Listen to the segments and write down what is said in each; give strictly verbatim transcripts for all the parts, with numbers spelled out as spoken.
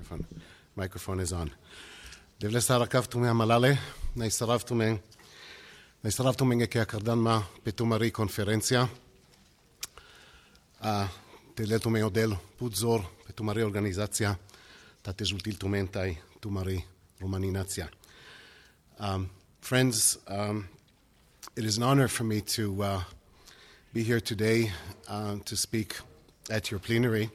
microphone. Microphone is on. Devle sarakavtume amalale, naisaravtume, naisaravtume ngeke akardanma petumari konferencja. A teletume odel putzor petumari organizacja, tatezultil tumentai tumari romaninacja. Um, friends, um, it is an honor for me to uh, be here today uh, to speak at your plenary.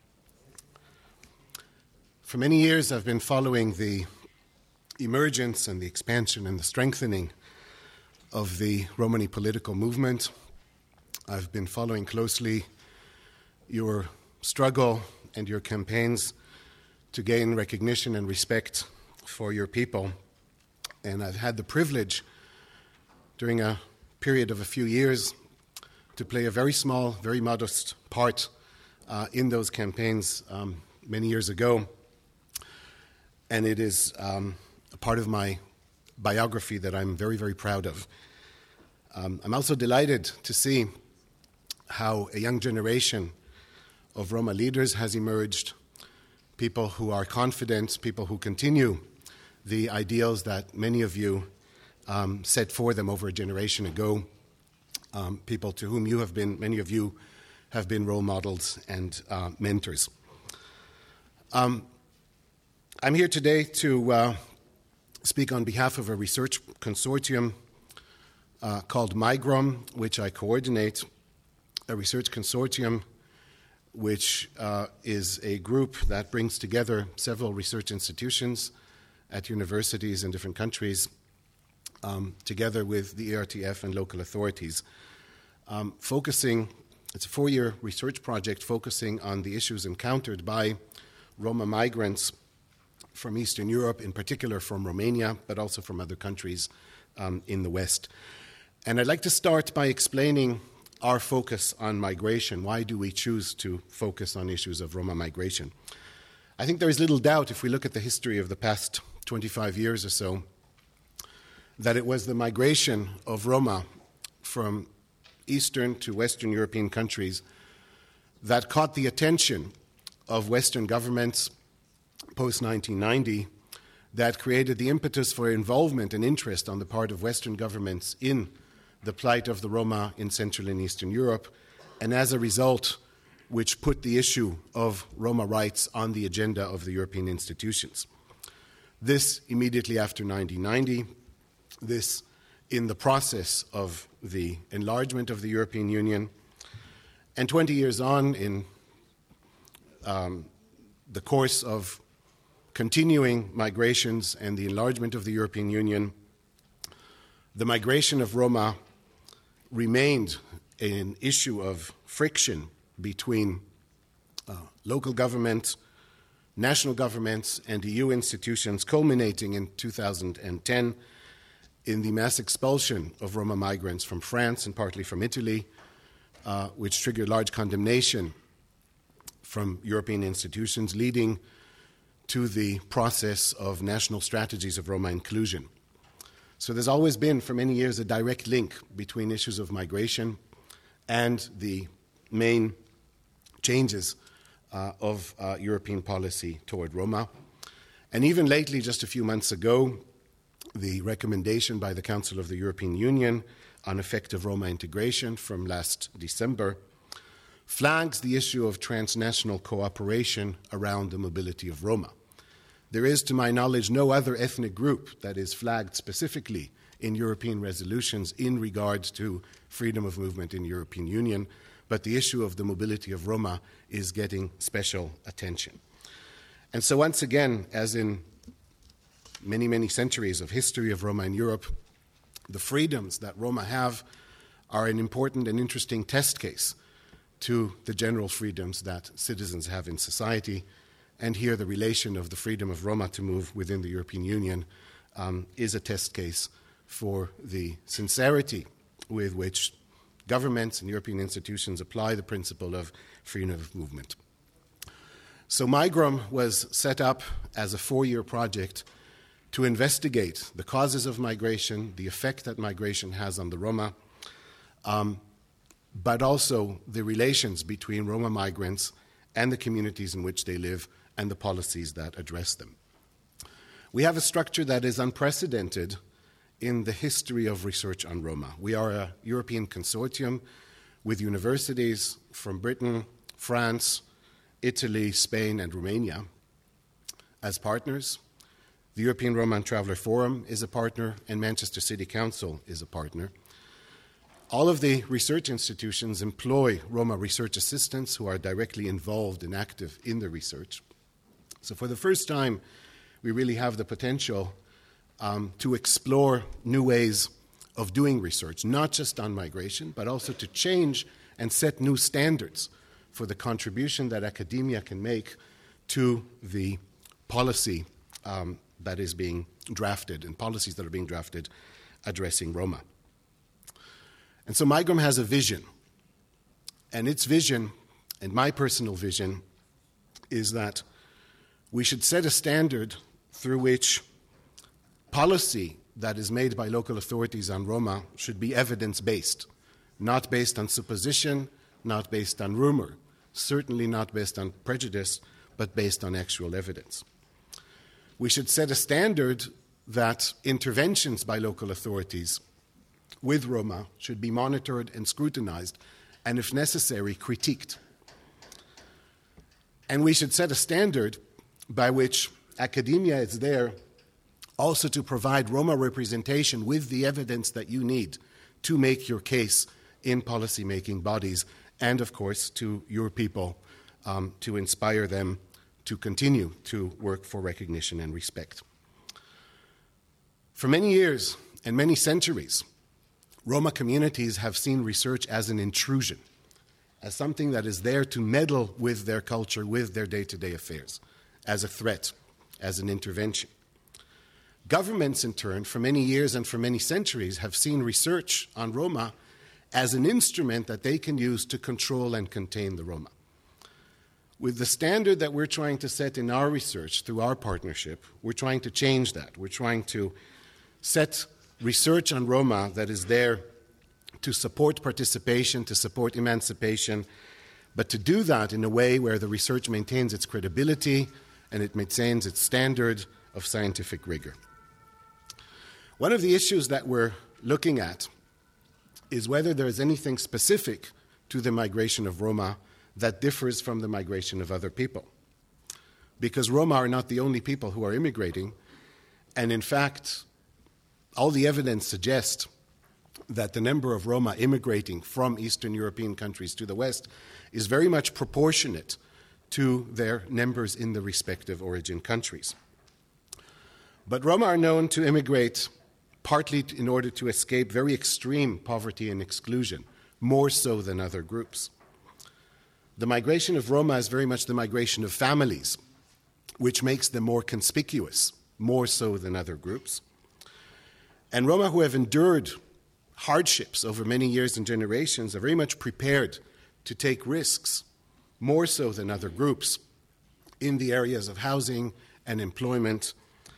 For many years, I've been following the emergence and the expansion and the strengthening of the Romani political movement. I've been following closely your struggle and your campaigns to gain recognition and respect for your people. And I've had the privilege during a period of a few years to play a very small, very modest part uh, in those campaigns um, many years ago. And it is um, a part of my biography that I'm very, very proud of. Um, I'm also delighted to see how a young generation of Roma leaders has emerged, people who are confident, people who continue the ideals that many of you um, set for them over a generation ago, um, people to whom you have been, many of you have been role models and uh, mentors. Um, I'm here today to uh, speak on behalf of a research consortium uh, called MIGROM, which I coordinate, a research consortium which uh, is a group that brings together several research institutions at universities in different countries, um, together with the E R T F and local authorities, um, focusing, it's a four-year research project focusing on the issues encountered by Roma migrants from Eastern Europe, in particular from Romania, but also from other countries um, in the West. And I'd like to start by explaining our focus on migration. Why do we choose to focus on issues of Roma migration? I think there is little doubt, if we look at the history of the past twenty-five years or so, that it was the migration of Roma from Eastern to Western European countries that caught the attention of Western governments post nineteen ninety, that created the impetus for involvement and interest on the part of Western governments in the plight of the Roma in Central and Eastern Europe, and as a result, which put the issue of Roma rights on the agenda of the European institutions. This immediately after nineteen ninety, this in the process of the enlargement of the European Union, and twenty years on in um, the course of continuing migrations and the enlargement of the European Union, the migration of Roma remained an issue of friction between uh, local governments, national governments, and E U institutions, culminating in two thousand ten in the mass expulsion of Roma migrants from France and partly from Italy, uh, which triggered large condemnation from European institutions, leading to the process of national strategies of Roma inclusion. So there's always been, for many years, a direct link between issues of migration and the main changes uh, of uh, European policy toward Roma. And even lately, just a few months ago, the recommendation by the Council of the European Union on effective Roma integration from last December flags the issue of transnational cooperation around the mobility of Roma. There is, to my knowledge, no other ethnic group that is flagged specifically in European resolutions in regard to freedom of movement in the European Union, but the issue of the mobility of Roma is getting special attention. And so once again, as in many, many centuries of history of Roma in Europe, the freedoms that Roma have are an important and interesting test case to the general freedoms that citizens have in society. And here the relation of the freedom of Roma to move within the European Union um, is a test case for the sincerity with which governments and European institutions apply the principle of freedom of movement. So MIGROM was set up as a four-year project to investigate the causes of migration, the effect that migration has on the Roma, um, but also the relations between Roma migrants and the communities in which they live and the policies that address them. We have a structure that is unprecedented in the history of research on Roma. We are a European consortium with universities from Britain, France, Italy, Spain, and Romania as partners. The European Roma and Traveller Forum is a partner, and Manchester City Council is a partner. All of the research institutions employ Roma research assistants who are directly involved and active in the research. So for the first time, we really have the potential um, to explore new ways of doing research, not just on migration, but also to change and set new standards for the contribution that academia can make to the policy um, that is being drafted and policies that are being drafted addressing Roma. And so Migram has a vision, and its vision, and my personal vision, is that we should set a standard through which policy that is made by local authorities on Roma should be evidence-based, not based on supposition, not based on rumor, certainly not based on prejudice, but based on actual evidence. We should set a standard that interventions by local authorities with Roma should be monitored and scrutinized, and if necessary, critiqued. And we should set a standard by which academia is there also to provide Roma representation with the evidence that you need to make your case in policy-making bodies, and of course to your people, um, to inspire them to continue to work for recognition and respect. For many years and many centuries, Roma communities have seen research as an intrusion, as something that is there to meddle with their culture, with their day-to-day affairs, as a threat, as an intervention. Governments, in turn, for many years and for many centuries, have seen research on Roma as an instrument that they can use to control and contain the Roma. With the standard that we're trying to set in our research through our partnership, we're trying to change that. We're trying to set research on Roma that is there to support participation, to support emancipation, but to do that in a way where the research maintains its credibility and it maintains its standard of scientific rigor. One of the issues that we're looking at is whether there is anything specific to the migration of Roma that differs from the migration of other people. Because Roma are not the only people who are immigrating, and in fact, all the evidence suggests that the number of Roma immigrating from Eastern European countries to the West is very much proportionate to their numbers in the respective origin countries. But Roma are known to immigrate partly in order to escape very extreme poverty and exclusion, more so than other groups. The migration of Roma is very much the migration of families, which makes them more conspicuous, more so than other groups. And Roma who have endured hardships over many years and generations are very much prepared to take risks, more so than other groups, in the areas of housing and employment.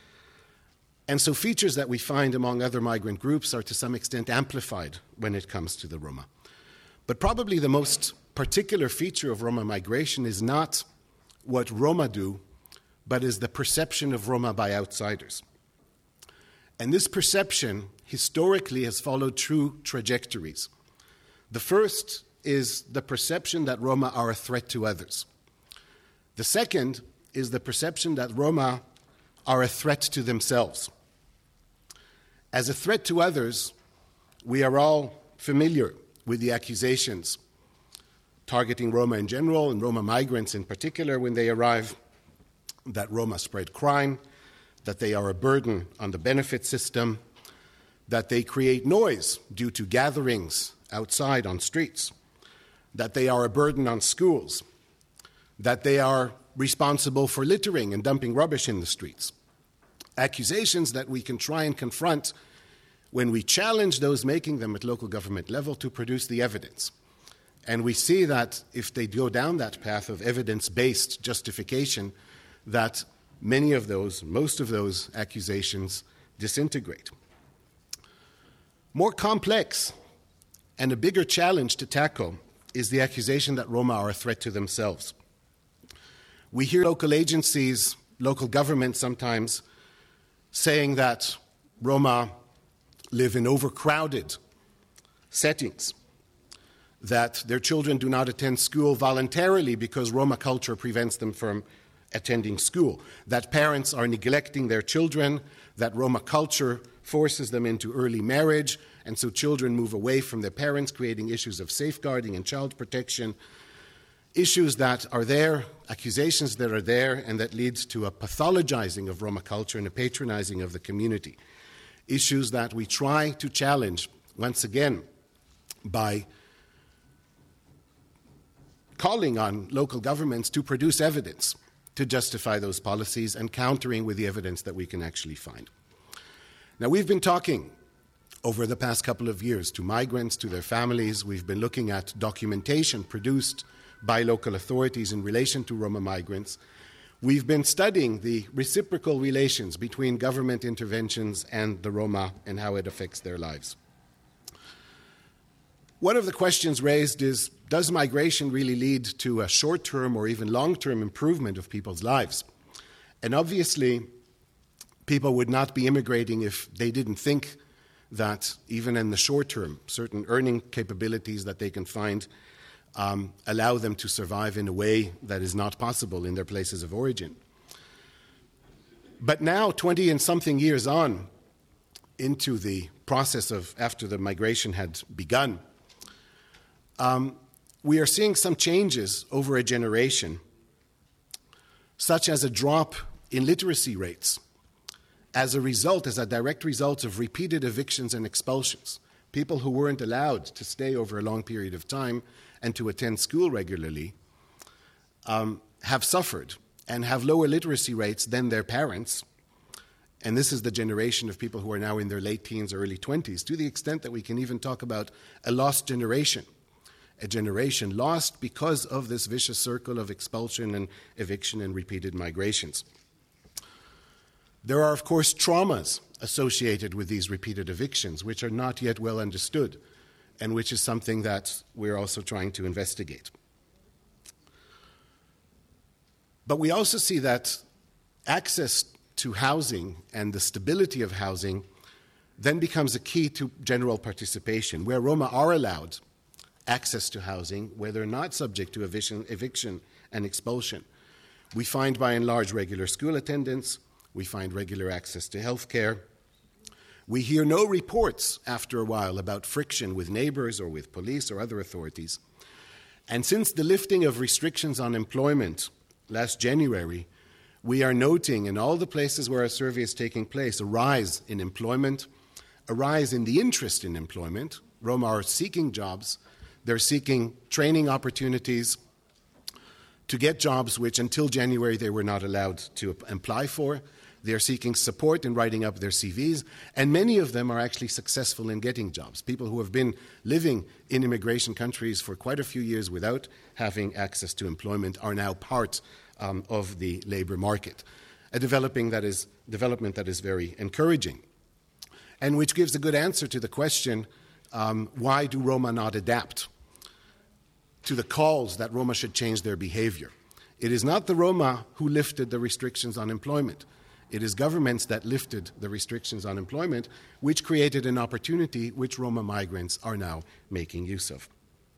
And so features that we find among other migrant groups are to some extent amplified when it comes to the Roma. But probably the most particular feature of Roma migration is not what Roma do, but is the perception of Roma by outsiders. And this perception historically has followed two trajectories. The first is the perception that Roma are a threat to others. The second is the perception that Roma are a threat to themselves. As a threat to others, we are all familiar with the accusations targeting Roma in general and Roma migrants in particular when they arrive, that Roma spread crime, that they are a burden on the benefit system, that they create noise due to gatherings outside on streets, that they are a burden on schools, that they are responsible for littering and dumping rubbish in the streets. Accusations that we can try and confront when we challenge those making them at local government level to produce the evidence. And we see that if they go down that path of evidence-based justification, that many of those, most of those accusations disintegrate. More complex and a bigger challenge to tackle is the accusation that Roma are a threat to themselves. We hear local agencies, local governments sometimes, saying that Roma live in overcrowded settings, that their children do not attend school voluntarily because Roma culture prevents them from attending school, that parents are neglecting their children, that Roma culture forces them into early marriage, and so children move away from their parents, creating issues of safeguarding and child protection, issues that are there, accusations that are there, and that leads to a pathologizing of Roma culture and a patronizing of the community. Issues that we try to challenge, once again, by calling on local governments to produce evidence to justify those policies and countering with the evidence that we can actually find. Now, we've been talking over the past couple of years to migrants, to their families. We've been looking at documentation produced by local authorities in relation to Roma migrants. We've been studying the reciprocal relations between government interventions and the Roma and how it affects their lives. One of the questions raised is, does migration really lead to a short-term or even long-term improvement of people's lives? And obviously, people would not be immigrating if they didn't think that even in the short term, certain earning capabilities that they can find um, allow them to survive in a way that is not possible in their places of origin. But now, twenty and something years on into the process of after the migration had begun, um, we are seeing some changes over a generation, such as a drop in literacy rates as a result, as a direct result of repeated evictions and expulsions. People who weren't allowed to stay over a long period of time and to attend school regularly um, have suffered and have lower literacy rates than their parents. And this is the generation of people who are now in their late teens or early twenties, to the extent that we can even talk about a lost generation, a generation lost because of this vicious circle of expulsion and eviction and repeated migrations. There are, of course, traumas associated with these repeated evictions, which are not yet well understood, and which is something that we're also trying to investigate. But we also see that access to housing and the stability of housing then becomes a key to general participation. Where Roma are allowed access to housing, where they're not subject to eviction, eviction and expulsion, we find by and large regular school attendance, we find regular access to health care. We hear no reports after a while about friction with neighbors or with police or other authorities. And since the lifting of restrictions on employment last January, we are noting in all the places where our survey is taking place a rise in employment, a rise in the interest in employment. Roma are seeking jobs. They're seeking training opportunities to get jobs which until January they were not allowed to apply for. They're seeking support in writing up their C Vs, and many of them are actually successful in getting jobs. People who have been living in immigration countries for quite a few years without having access to employment are now part um, of the labor market, a developing that is, development that is very encouraging, and which gives a good answer to the question, um, why do Roma not adapt to the calls that Roma should change their behavior? It is not the Roma who lifted the restrictions on employment. It is governments that lifted the restrictions on employment, which created an opportunity which Roma migrants are now making use of.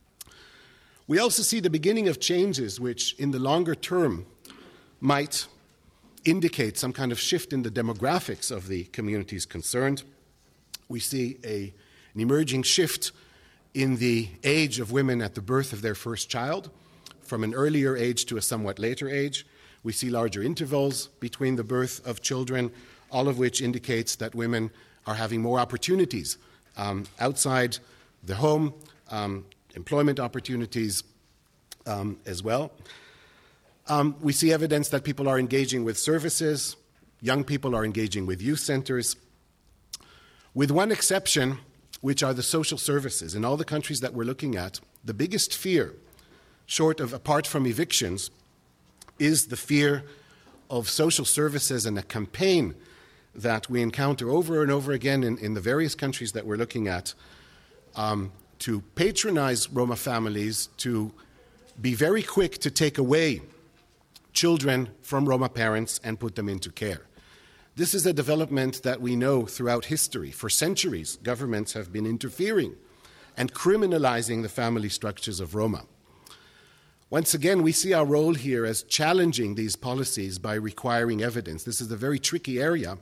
We also see the beginning of changes which, in the longer term, might indicate some kind of shift in the demographics of the communities concerned. We see a, an emerging shift in the age of women at the birth of their first child, from an earlier age to a somewhat later age. We see larger intervals between the birth of children, all of which indicates that women are having more opportunities um, outside the home, um, employment opportunities um, as well. Um, we see evidence that people are engaging with services, young people are engaging with youth centers, with one exception, which are the social services. In all the countries that we're looking at, the biggest fear, short of apart from evictions, is the fear of social services and a campaign that we encounter over and over again in, in the various countries that we're looking at um, to patronize Roma families, to be very quick to take away children from Roma parents and put them into care. This is a development that we know throughout history. For centuries, governments have been interfering and criminalizing the family structures of Roma. Once again, we see our role here as challenging these policies by requiring evidence. This is a very tricky area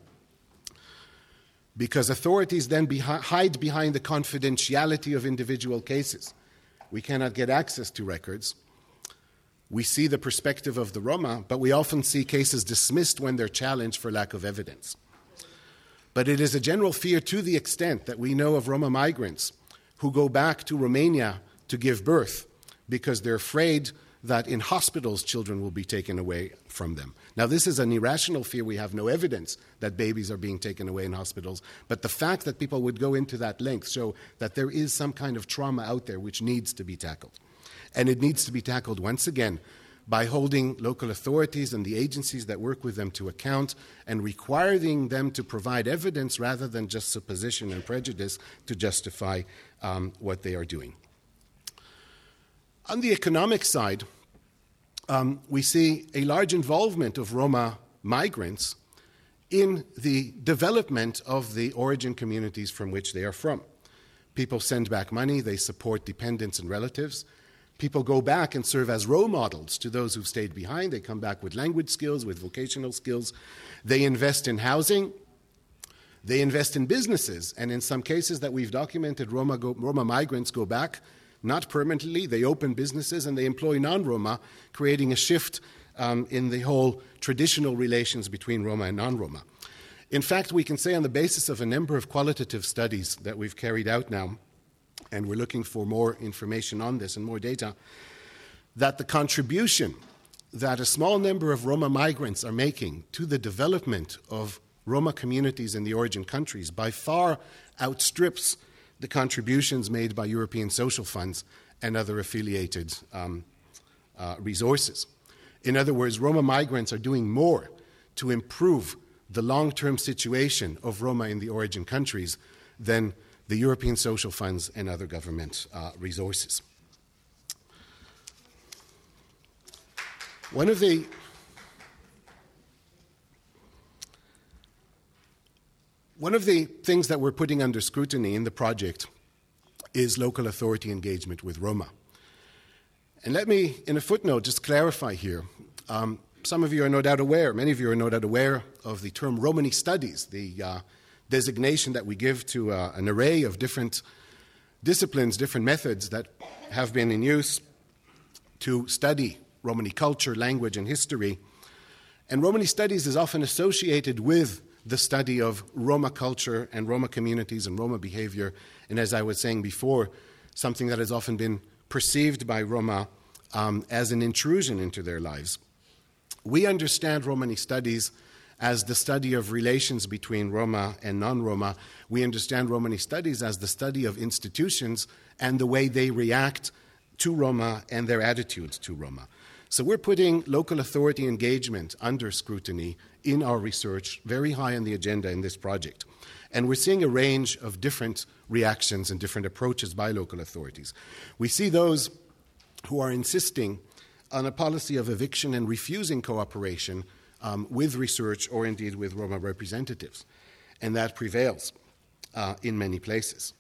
because authorities then behi- hide behind the confidentiality of individual cases. We cannot get access to records. We see the perspective of the Roma, but we often see cases dismissed when they're challenged for lack of evidence. But it is a general fear to the extent that we know of Roma migrants who go back to Romania to give birth because they're afraid that in hospitals children will be taken away from them. Now, this is an irrational fear. We have no evidence that babies are being taken away in hospitals, but the fact that people would go into that length show that there is some kind of trauma out there which needs to be tackled. And it needs to be tackled once again by holding local authorities and the agencies that work with them to account and requiring them to provide evidence rather than just supposition and prejudice to justify um, what they are doing. On the economic side, um, we see a large involvement of Roma migrants in the development of the origin communities from which they are from. People send back money, they support dependents and relatives. People go back and serve as role models to those who've stayed behind. They come back with language skills, with vocational skills. They invest in housing. They invest in businesses. And in some cases that we've documented, Roma, go, Roma migrants go back, not permanently. They open businesses and they employ non-Roma, creating a shift um, in the whole traditional relations between Roma and non-Roma. In fact, we can say on the basis of a number of qualitative studies that we've carried out now, and we're looking for more information on this and more data, that the contribution that a small number of Roma migrants are making to the development of Roma communities in the origin countries by far outstrips the contributions made by European social funds and other affiliated um, uh, resources. In other words, Roma migrants are doing more to improve the long-term situation of Roma in the origin countries than the European social funds and other government uh, resources. One of the One of the things that we're putting under scrutiny in the project is local authority engagement with Roma. And let me, in a footnote, just clarify here. Um, some of you are no doubt aware, many of you are no doubt aware of the term Romani studies, the uh, designation that we give to uh, an array of different disciplines, different methods that have been in use to study Romani culture, language, and history. And Romani studies is often associated with the study of Roma culture and Roma communities and Roma behavior, and as I was saying before, something that has often been perceived by Roma um, as an intrusion into their lives. We understand Romani studies as the study of relations between Roma and non-Roma. We understand Romani studies as the study of institutions and the way they react to Roma and their attitudes to Roma. So we're putting local authority engagement under scrutiny in our research, very high on the agenda in this project. And we're seeing a range of different reactions and different approaches by local authorities. We see those who are insisting on a policy of eviction and refusing cooperation um, with research or indeed with Roma representatives. And that prevails uh, in many places.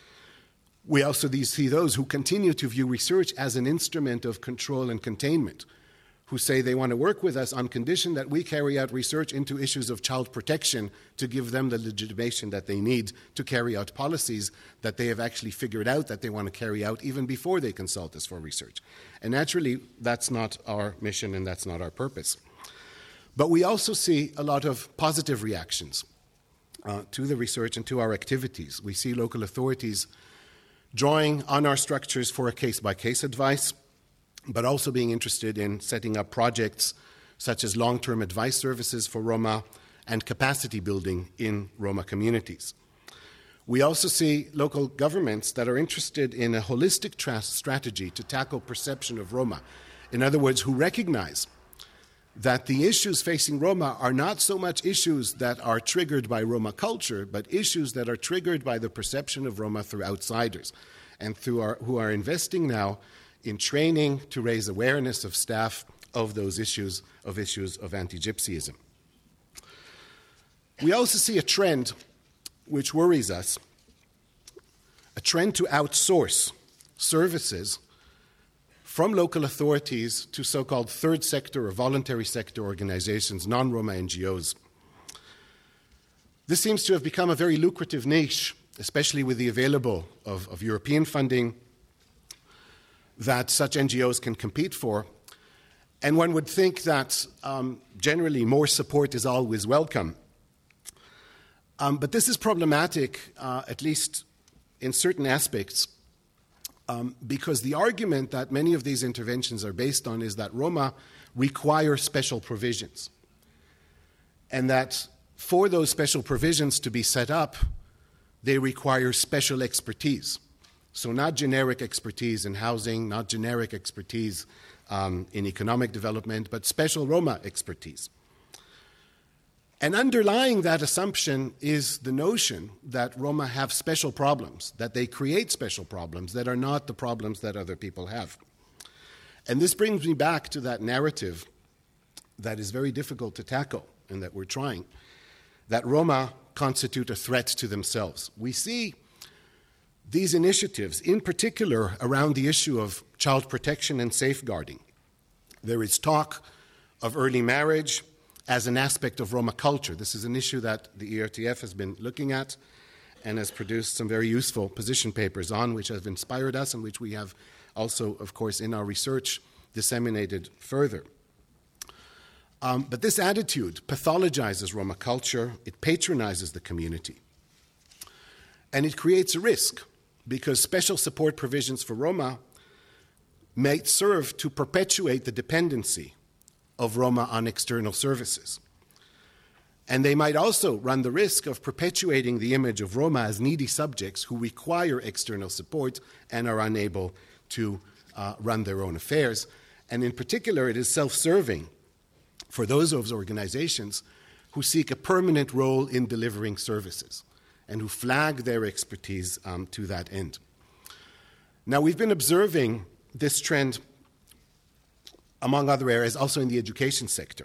We also see those who continue to view research as an instrument of control and containment, who say they want to work with us on condition that we carry out research into issues of child protection to give them the legitimation that they need to carry out policies that they have actually figured out that they want to carry out even before they consult us for research. And naturally, that's not our mission and that's not our purpose. But we also see a lot of positive reactions uh, to the research and to our activities. We see local authorities drawing on our structures for a case-by-case advice, but also being interested in setting up projects such as long-term advice services for Roma and capacity building in Roma communities. We also see local governments that are interested in a holistic tra- strategy to tackle perception of Roma. In other words, who recognize that the issues facing Roma are not so much issues that are triggered by Roma culture, but issues that are triggered by the perception of Roma through outsiders, and through our, who are investing now in training to raise awareness of staff of those issues of issues of anti-Gypsyism. We also see a trend which worries us, a trend to outsource services from local authorities to so-called third sector or voluntary sector organizations, non-Roma N G Os. This seems to have become a very lucrative niche, especially with the available of, of European funding that such N G Os can compete for. And one would think that um, generally more support is always welcome. Um, but this is problematic, uh, at least in certain aspects, um, because the argument that many of these interventions are based on is that Roma require special provisions, and that for those special provisions to be set up, they require special expertise. So not generic expertise in housing, not generic expertise um, in economic development, but special Roma expertise. And underlying that assumption is the notion that Roma have special problems, that they create special problems that are not the problems that other people have. And this brings me back to that narrative that is very difficult to tackle and that we're trying, that Roma constitute a threat to themselves. We see these initiatives, in particular around the issue of child protection and safeguarding. There is talk of early marriage as an aspect of Roma culture. This is an issue that the E R T F has been looking at and has produced some very useful position papers on, which have inspired us and which we have also, of course, in our research disseminated further. Um, but this attitude pathologizes Roma culture, it patronizes the community, and it creates a risk because special support provisions for Roma may serve to perpetuate the dependency of Roma on external services. And they might also run the risk of perpetuating the image of Roma as needy subjects who require external support and are unable to uh, run their own affairs. And in particular, it is self-serving for those of those organizations who seek a permanent role in delivering services and who flag their expertise um, to that end. Now, we've been observing this trend among other areas, also in the education sector.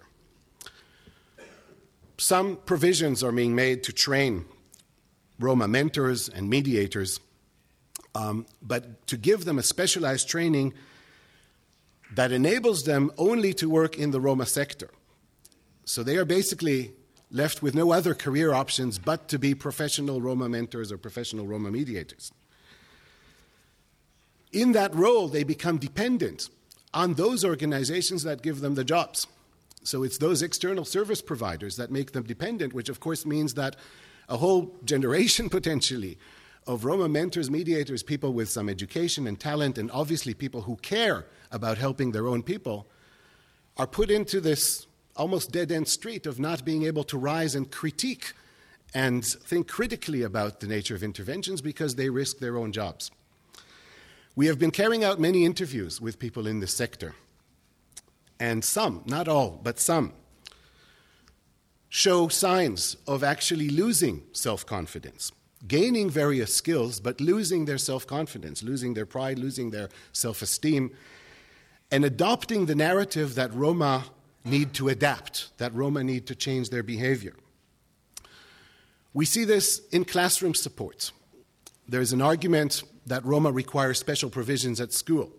Some provisions are being made to train Roma mentors and mediators, um, but to give them a specialized training that enables them only to work in the Roma sector. So they are basically left with no other career options but to be professional Roma mentors or professional Roma mediators. In that role, they become dependent on those organizations that give them the jobs. So it's those external service providers that make them dependent, which of course means that a whole generation potentially of Roma mentors, mediators, people with some education and talent, and obviously people who care about helping their own people, are put into this almost dead-end street of not being able to rise and critique and think critically about the nature of interventions because they risk their own jobs. We have been carrying out many interviews with people in this sector, and some, not all, but some, show signs of actually losing self-confidence, gaining various skills, but losing their self-confidence, losing their pride, losing their self-esteem, and adopting the narrative that Roma need to adapt, that Roma need to change their behavior. We see this in classroom support. There's an argument that Roma require special provisions at school.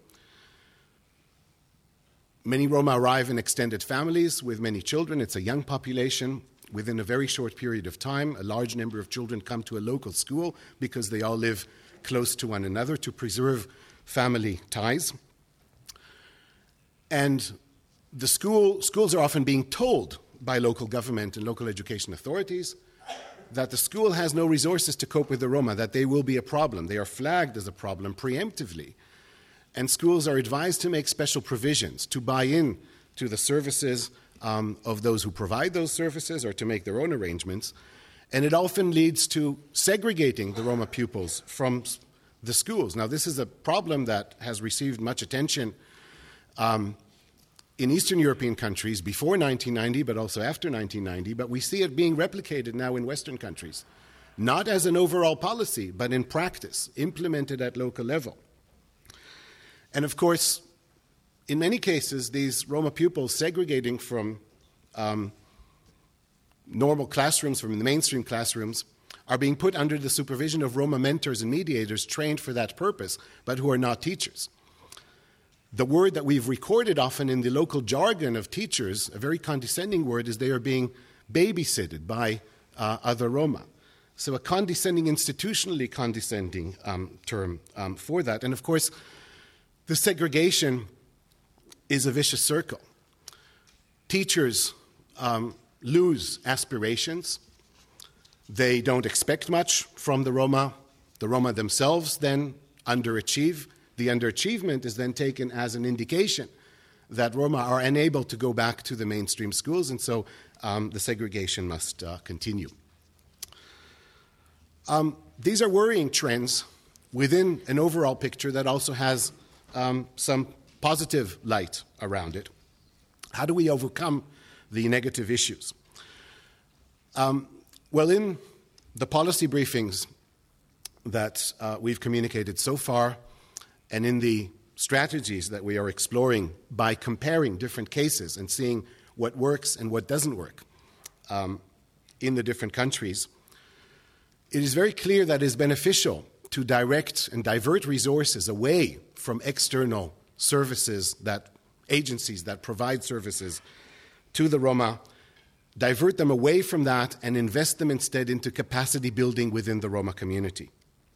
Many Roma arrive in extended families with many children. It's a young population. Within a very short period of time, a large number of children come to a local school because they all live close to one another to preserve family ties. And the school, schools are often being told by local government and local education authorities that the school has no resources to cope with the Roma, that they will be a problem. They are flagged as a problem preemptively. And schools are advised to make special provisions, to buy in to the services um, of those who provide those services or to make their own arrangements. And it often leads to segregating the Roma pupils from the schools. Now, this is a problem that has received much attention um, in Eastern European countries before nineteen ninety, but also after nineteen ninety, but we see it being replicated now in Western countries, not as an overall policy, but in practice, implemented at local level. And of course, in many cases, these Roma pupils segregating from um, normal classrooms, from the mainstream classrooms, are being put under the supervision of Roma mentors and mediators trained for that purpose, but who are not teachers. The word that we've recorded often in the local jargon of teachers, a very condescending word, is they are being babysitted by uh, other Roma. So a condescending, institutionally condescending um, term um, for that. And of course, the segregation is a vicious circle. Teachers um, lose aspirations. They don't expect much from the Roma. The Roma themselves then underachieve. The underachievement is then taken as an indication that Roma are unable to go back to the mainstream schools, and so um, the segregation must uh, continue. Um, these are worrying trends within an overall picture that also has um, some positive light around it. How do we overcome the negative issues? Um, well, in the policy briefings that uh, we've communicated so far, and in the strategies that we are exploring by comparing different cases and seeing what works and what doesn't work um, in the different countries, it is very clear that it is beneficial to direct and divert resources away from external services, that agencies that provide services to the Roma, divert them away from that and invest them instead into capacity building within the Roma community.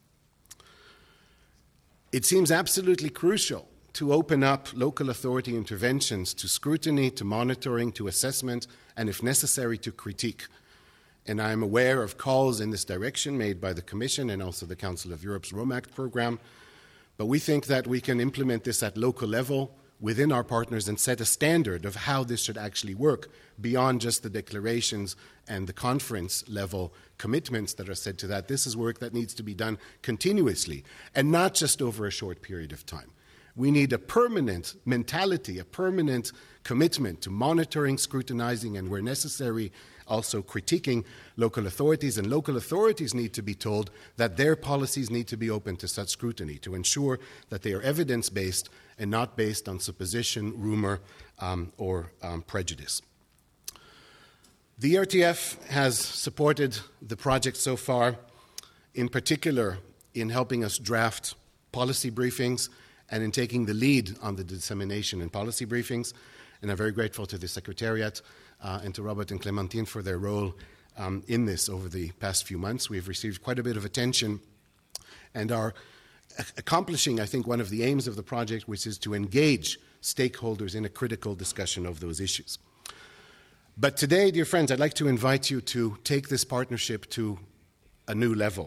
It seems absolutely crucial to open up local authority interventions to scrutiny, to monitoring, to assessment, and if necessary, to critique. And I am aware of calls in this direction made by the Commission and also the Council of Europe's Roma Act program. But we think that we can implement this at local level within our partners and set a standard of how this should actually work beyond just the declarations and the conference level commitments that are said to that. This is work that needs to be done continuously and not just over a short period of time. We need a permanent mentality, a permanent commitment to monitoring, scrutinizing, and where necessary, also critiquing local authorities. And local authorities need to be told that their policies need to be open to such scrutiny to ensure that they are evidence-based and not based on supposition, rumor, um, or um, prejudice. The E R T F has supported the project so far, in particular in helping us draft policy briefings and in taking the lead on the dissemination and policy briefings. And I'm very grateful to the Secretariat uh, and to Robert and Clementine for their role um, in this over the past few months. We've received quite a bit of attention and are accomplishing, I think, one of the aims of the project, which is to engage stakeholders in a critical discussion of those issues. But today, dear friends, I'd like to invite you to take this partnership to a new level.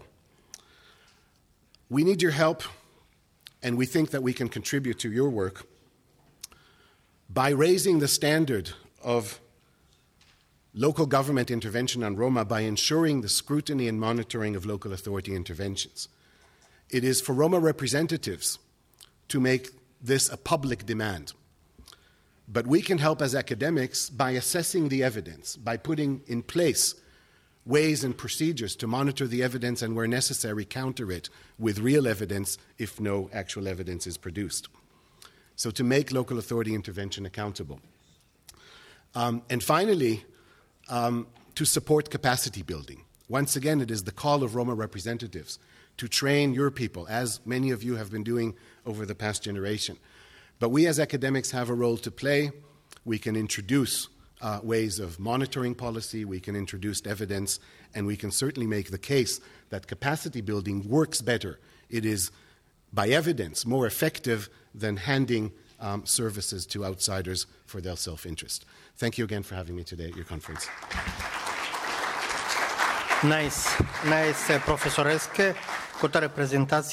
We need your help, and we think that we can contribute to your work by raising the standard of local government intervention on Roma by ensuring the scrutiny and monitoring of local authority interventions. It is for Roma representatives to make this a public demand. But we can help as academics by assessing the evidence, by putting in place ways and procedures to monitor the evidence and, where necessary, counter it with real evidence if no actual evidence is produced. So to make local authority intervention accountable. Um, and finally, um, to support capacity building. Once again, it is the call of Roma representatives to train your people, as many of you have been doing over the past generation. But we as academics have a role to play. We can introduce uh, ways of monitoring policy, we can introduce evidence, and we can certainly make the case that capacity building works better. It is, by evidence, more effective than handing um, services to outsiders for their self-interest. Thank you again for having me today at your conference. Nice, nice, profesoreske, cu ta reprezentație.